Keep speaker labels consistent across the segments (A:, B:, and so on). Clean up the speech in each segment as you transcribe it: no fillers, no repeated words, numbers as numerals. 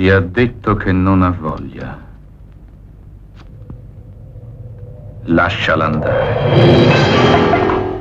A: Ti ha detto che non ha voglia. Lasciala andare.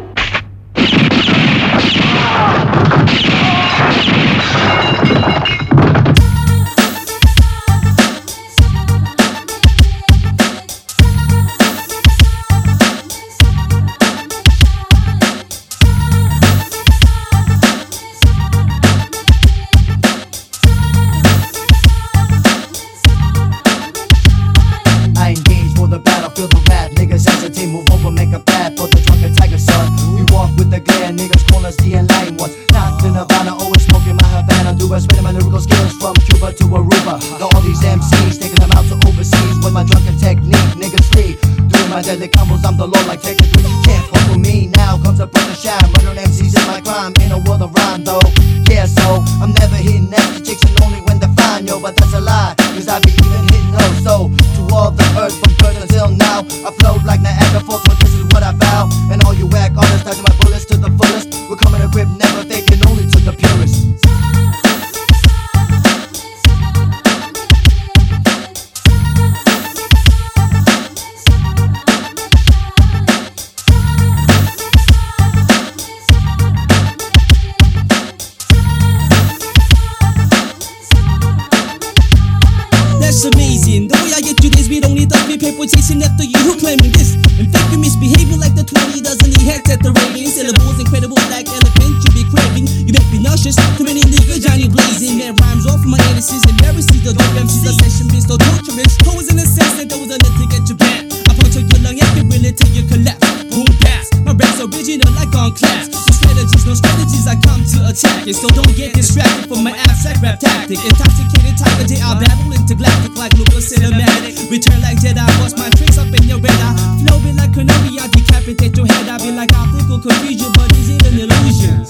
B: So don't get distracted from my abstract rap tactic. Intoxicated tiger, they are battle intergalactic like Lucas Cinematic. Return like Jedi, bust my tricks up in your red eye. Flowing like Kenobi, I decapitate your head. I be like optical confusion, but is it an illusion?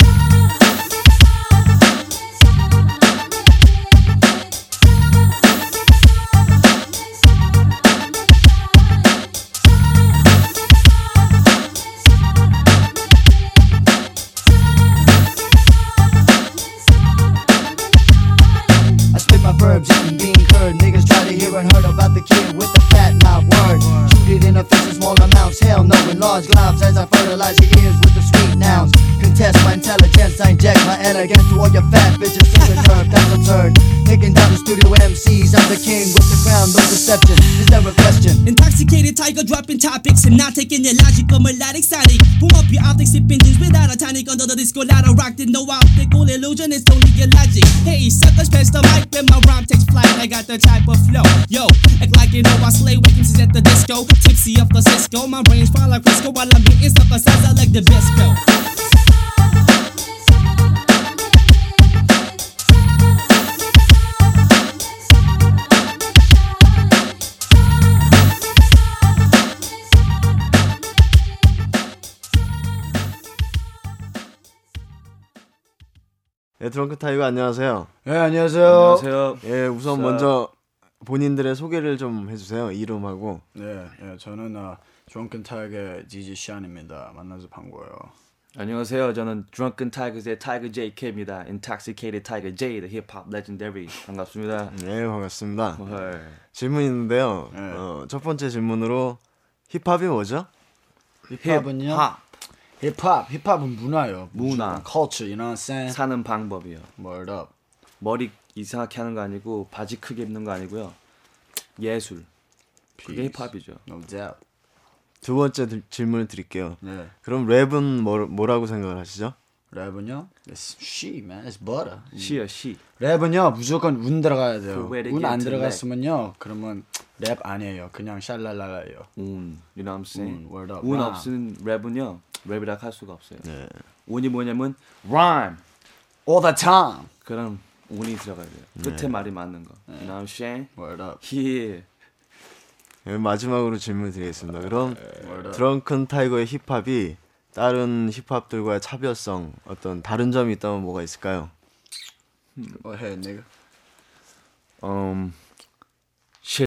C: Large globs as I fertilize your ears with the sweet nouns. Contest my intelligence, I inject my elegance to all your fat bitches. Sing the curve, that's absurd. Taking down the studio MCs, I'm the king with the crown, no deception. Is there a question?
B: Intoxicated tiger dropping topics and not taking your logical melodic sonic. Boom up your optics, sip engines without a tonic under the disco ladder. Rocked in no optical illusion, it's only your logic. Hey, suckers, pass the mic when my rhyme takes flight. I got the type of flow. Yo, act like you know I slay weaknesses at the disco. Tipsy off the Cisco, my brains fall like Frisco while I'm getting stuck aside. I like the Bisco.
D: 네, 드렁큰 타이거 안녕하세요.
E: 네, 안녕하세요.
F: 안녕하세요.
D: 예, 우선 먼저 본인들의 소개를 좀 해주세요. 이름하고.
E: 네, 저는 드렁큰 타이거의 지지 샨입니다. 만나서 반가워요.
F: 안녕하세요. 저는 Drunken Tigers의 Tiger JK입니다. Intoxicated Tiger J, the hip hop legendary. 반갑습니다.
D: 네, 반갑습니다.
F: 헐.
D: 질문 있는데요.
E: 네.
D: 첫 번째 질문으로 힙합이 뭐죠?
E: 힙합은요? 힙합은 문화요.
F: 문화.
E: culture, you know what I'm saying?
F: 사는 방법이요.
E: Word up.
F: 머리 이상하게 하는 거 아니고 바지 크게 입는 거 아니고요. 예술. 그게 힙합이죠.
E: No doubt.
D: 두 번째 질문을 드릴게요.
E: 네.
D: 그럼 랩은 뭐라고 생각을 하시죠?
E: 랩은요? It's she, man. It's butter.
F: 시요 시.
E: 랩은요 무조건 운 들어가야 돼요.
F: Poetic
E: 운 안
F: intellect.
E: 들어갔으면요 그러면 랩 아니에요. 그냥 샬랄랄라예요.
F: 운. You know what I'm saying?
E: word up.
F: 운
E: rhyme.
F: 없는 랩은요. 랩이라 할 수가 없어요.
D: 네.
F: 운이 뭐냐면 rhyme.
E: All the time.
F: 그럼 운이 들어가야 돼요. 끝에 말이 맞는 거. You know what I'm saying?
E: Word up.
F: Yeah.
D: 네, 마지막으로 질문 드리겠습니다. 그럼 드렁큰 타이거의 힙합이 다른 힙합들과의 차별성 어떤 다른 점이 있다면 뭐가 있을까요?
E: Go ahead, nigga.